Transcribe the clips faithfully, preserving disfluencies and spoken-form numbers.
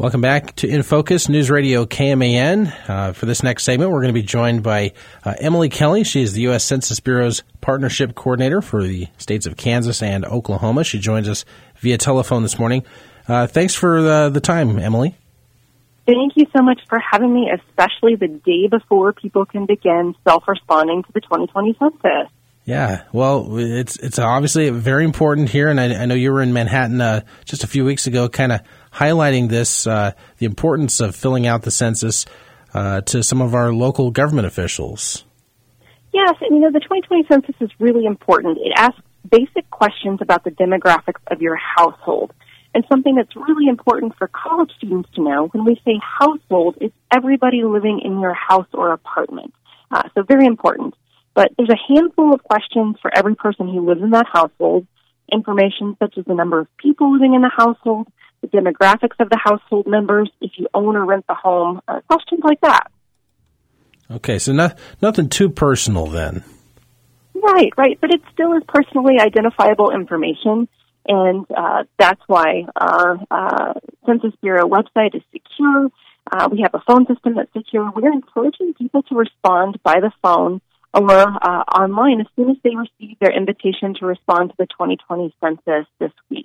Welcome back to In Focus, News Radio K M A N. Uh, for this next segment, we're going to be joined by uh, Emily Kelly. She is the U S Census Bureau's Partnership Coordinator for the states of Kansas and Oklahoma. She joins us via telephone this morning. Uh, thanks for the, the time, Emily. Thank you so much for having me, especially the day before people can begin self-responding to the twenty twenty census. Yeah, well, it's it's obviously very important here, and I, I know you were in Manhattan uh, just a few weeks ago kind of highlighting this, uh, the importance of filling out the census uh, to some of our local government officials. Yes, and you know, the twenty twenty census is really important. It asks basic questions about the demographics of your household. And something that's really important for college students to know, when we say household, it's everybody living in your house or apartment. Uh, so very important. But there's a handful of questions for every person who lives in that household, information such as the number of people living in the household, the demographics of the household members, if you own or rent the home, uh, questions like that. Okay, so no, nothing too personal then. Right, right, but it still is personally identifiable information, and uh, that's why our uh, Census Bureau website is secure. Uh, we have a phone system that's secure. We're encouraging people to respond by the phone or uh, online as soon as they receive their invitation to respond to the twenty twenty census this week.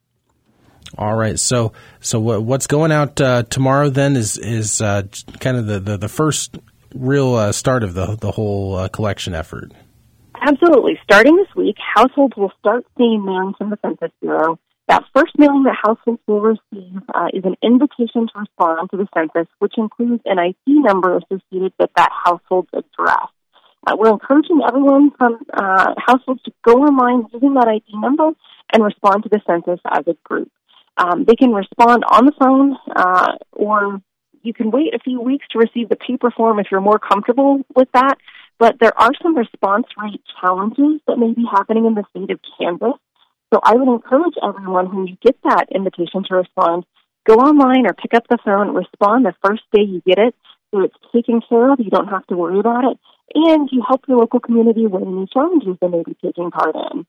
All right. So, so what's going out uh, tomorrow then is is uh, kind of the, the, the first real uh, start of the the whole uh, collection effort. Absolutely. Starting this week, households will start seeing mailings from the Census Bureau. That first mailing that households will receive uh, is an invitation to respond to the census, which includes an I D number associated with that household's address. Uh, we're encouraging everyone from uh, households to go online using that I D number and respond to the census as a group. Um, they can respond on the phone, uh, or you can wait a few weeks to receive the paper form if you're more comfortable with that. But there are some response rate challenges that may be happening in the state of Kansas. So I would encourage everyone, when you get that invitation to respond, go online or pick up the phone, respond the first day you get it, so it's taken care of, you don't have to worry about it, and you help your local community with any challenges they may be taking part in.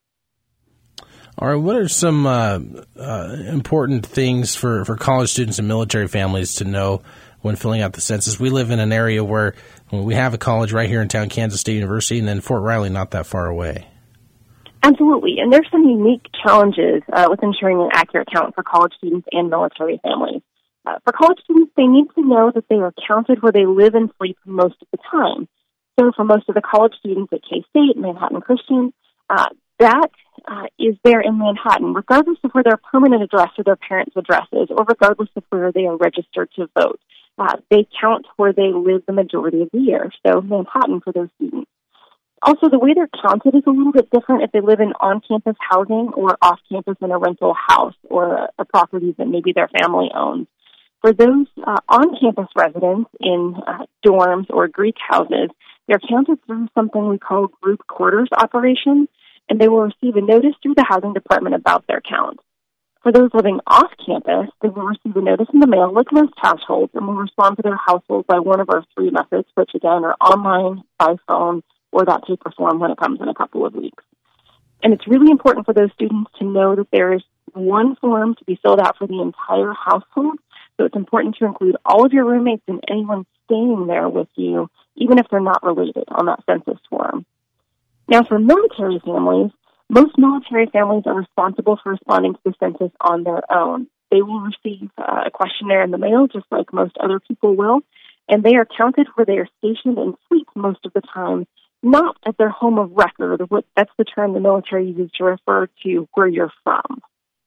All right, what are some uh, uh, important things for, for college students and military families to know when filling out the census? We live in an area where we have a college right here in town, Kansas State University, and then Fort Riley not that far away. Absolutely, and there's some unique challenges uh, with ensuring an accurate count for college students and military families. Uh, for college students, they need to know that they are counted where they live and sleep most of the time. So for most of the college students at K-State, Manhattan Christian, uh, that uh, is there in Manhattan, regardless of where their permanent address or their parents' address is, or regardless of where they are registered to vote. Uh, they count where they live the majority of the year, so Manhattan for those students. Also, the way they're counted is a little bit different if they live in on-campus housing or off-campus in a rental house or a, a property that maybe their family owns. For those uh, on-campus residents in uh, dorms or Greek houses, they're counted through something we call group quarters operation, and they will receive a notice through the housing department about their count. For those living off-campus, they will receive a notice in the mail like most households and will respond to their household by one of our three methods, which again are online, by phone, or that paper form when it comes in a couple of weeks. And it's really important for those students to know that there is one form to be filled out for the entire household. So it's important to include all of your roommates and anyone staying there with you, even if they're not related, on that census form. Now, for military families, most military families are responsible for responding to the census on their own. They will receive uh, a questionnaire in the mail, just like most other people will, and they are counted where they are stationed and sleep most of the time, not at their home of record. That's the term the military uses to refer to where you're from.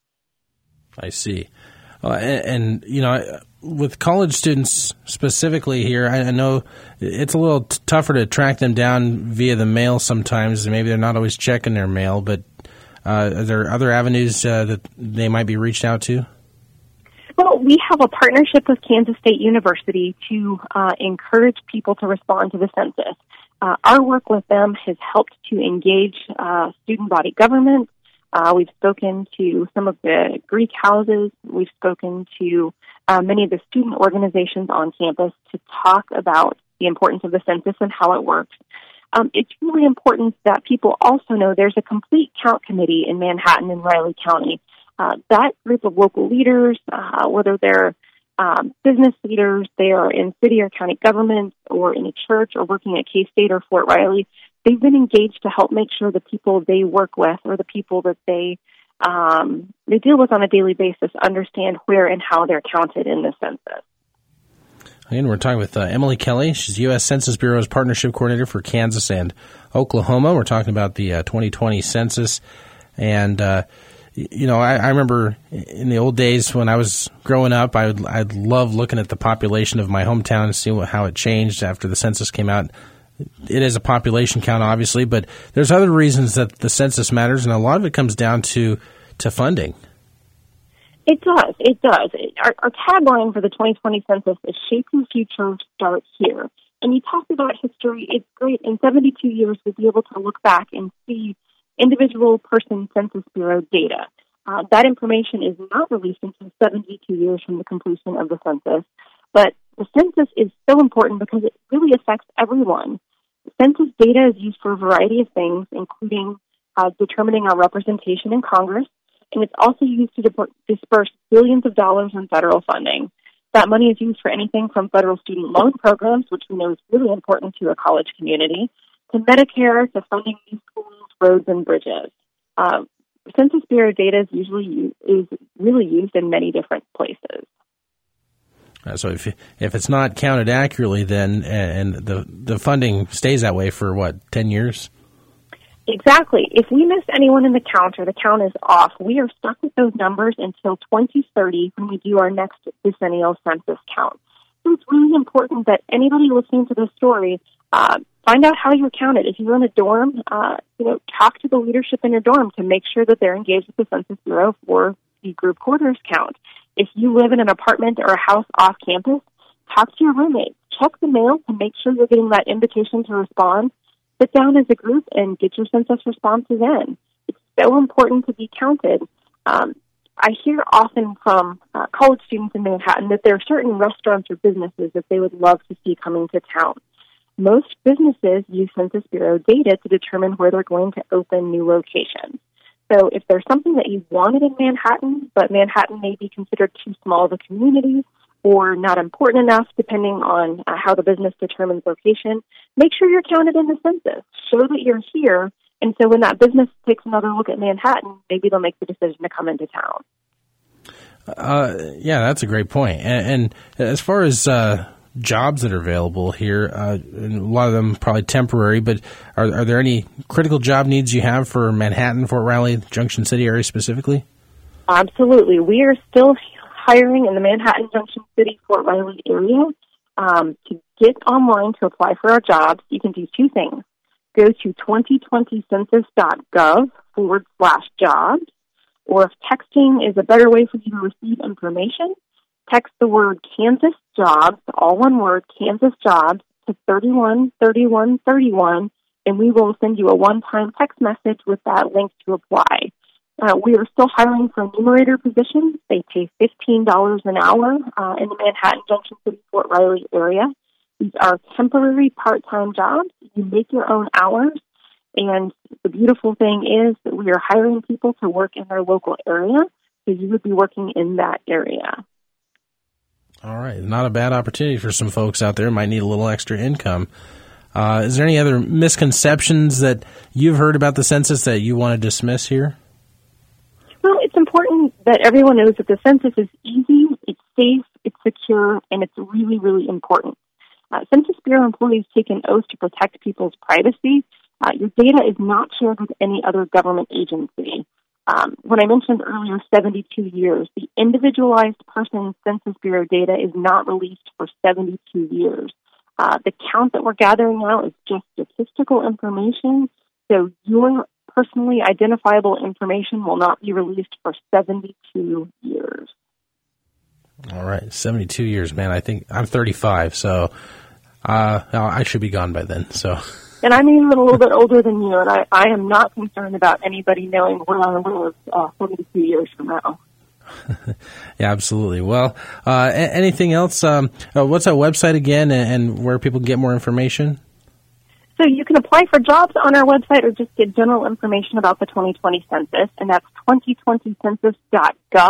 I see. Uh, and, and, you know, with college students specifically here, I, I know it's a little t- tougher to track them down via the mail sometimes. Maybe they're not always checking their mail, but uh, are there other avenues uh, that they might be reached out to? Well, we have a partnership with Kansas State University to uh, encourage people to respond to the census. Uh, our work with them has helped to engage uh, student body government. Uh, we've spoken to some of the Greek houses. We've spoken to uh, many of the student organizations on campus to talk about the importance of the census and how it works. Um, it's really important that people also know there's a complete count committee in Manhattan and Riley County. Uh, that group of local leaders, uh, whether they're um, business leaders, they are in city or county government or in a church or working at K-State or Fort Riley. They've been engaged to help make sure the people they work with or the people that they um, they deal with on a daily basis understand where and how they're counted in the census. Again, we're talking with uh, Emily Kelly. She's U S Census Bureau's Partnership Coordinator for Kansas and Oklahoma. We're talking about the uh, twenty twenty census. And, uh, you know, I, I remember in the old days when I was growing up, I would, I'd love looking at the population of my hometown and see what, how it changed after the census came out. It is a population count, obviously, but there's other reasons that the census matters, and a lot of it comes down to, to funding. It does. It does. Our, our tagline for the twenty twenty census is "Shape Your Future, Start Here." And you talked about history. It's great. In seventy-two years, we'll be able to look back and see individual person Census Bureau data. Uh, that information is not released until seventy-two years from the completion of the census. But the census is so important because it really affects everyone. The census data is used for a variety of things, including uh, determining our representation in Congress, and it's also used to disperse billions of dollars in federal funding. That money is used for anything from federal student loan programs, which we know is really important to a college community, to Medicare, to funding new schools, roads, and bridges. Uh, Census Bureau data is usually used, is really used in many different places. Uh, so if if it's not counted accurately, then and the the funding stays that way for what, ten years? Exactly. If we miss anyone in the count or the count is off, we are stuck with those numbers until twenty thirty when we do our next decennial census count. So it's really important that anybody listening to this story uh, find out how you're counted. If you're in a dorm, uh, you know, talk to the leadership in your dorm to make sure that they're engaged with the Census Bureau for the group quarters count. If you live in an apartment or a house off campus, talk to your roommates. Check the mail to make sure you're getting that invitation to respond. Sit down as a group and get your census responses in. It's so important to be counted. Um, I hear often from uh, college students in Manhattan that there are certain restaurants or businesses that they would love to see coming to town. Most businesses use Census Bureau data to determine where they're going to open new locations. So if there's something that you wanted in Manhattan, but Manhattan may be considered too small of a community or not important enough, depending on uh, how the business determines location, make sure you're counted in the census. Show that you're here, and so when that business takes another look at Manhattan, maybe they'll make the decision to come into town. Uh, yeah, that's a great point. And, and as far as uh, jobs that are available here, uh, and a lot of them probably temporary, but are, are there any critical job needs you have for Manhattan, Fort Riley, Junction City area specifically? Absolutely. We are still hiring in the Manhattan, Junction City, Fort Riley area. Um, to get online to apply for our jobs, you can do two things. Go to twenty twenty census dot gov forward slash jobs, or if texting is a better way for you to receive information, text the word Kansas Jobs, all one word, Kansas Jobs, to thirty-one thirty-one thirty-one, and we will send you a one-time text message with that link to apply. Uh, we are still hiring for enumerator positions. They pay fifteen dollars an hour uh, in the Manhattan, Junction City, Fort Riley area. These are temporary part-time jobs. You make your own hours, and the beautiful thing is that we are hiring people to work in their local area, so you would be working in that area. All right. Not a bad opportunity for some folks out there who might need a little extra income. Uh, is there any other misconceptions that you've heard about the census that you want to dismiss here? Well, it's important that everyone knows that the census is easy, it's safe, it's secure, and it's really, really important. Uh, Census Bureau employees take an oath to protect people's privacy. Uh, your data is not shared with any other government agency. Um, when I mentioned earlier seventy-two years, the individualized person Census Bureau data is not released for seventy-two years. Uh, the count that we're gathering now is just statistical information, so your personally identifiable information will not be released for seventy-two years. All right, seventy-two years, man. I think I'm thirty-five, so uh, I should be gone by then. So, and I'm even a little bit older than you, and I, I am not concerned about anybody knowing where I live uh, seventy-two years from now. Yeah, absolutely. Well, uh, anything else? Um, uh, what's our website again, and, and where people can get more information? So you can apply for jobs on our website or just get general information about the twenty twenty census, and that's twenty twenty census dot gov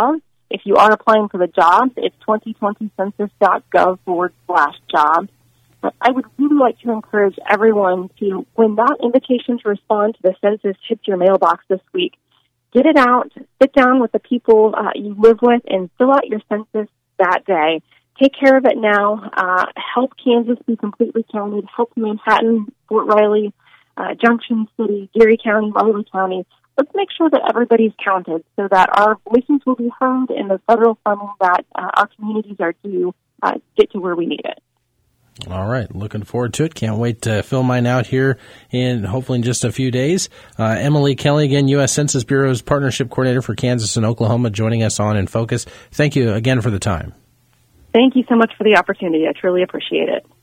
If you are applying for the jobs, it's twenty twenty census dot gov forward slash jobs. But I would really like to encourage everyone to, when that invitation to respond to the census hits your mailbox this week, get it out, sit down with the people uh, you live with, and fill out your census that day. Take care of it now. Uh, help Kansas be completely counted. Help Manhattan, Fort Riley, uh, Junction City, Geary County, Riley County. Let's make sure that everybody's counted so that our voices will be heard and the federal funding that uh, our communities are due uh, get to where we need it. All right. Looking forward to it. Can't wait to fill mine out here in hopefully in just a few days. Uh, Emily Kelly, again, U S Census Bureau's Partnership Coordinator for Kansas and Oklahoma, joining us on In Focus. Thank you again for the time. Thank you so much for the opportunity. I truly appreciate it.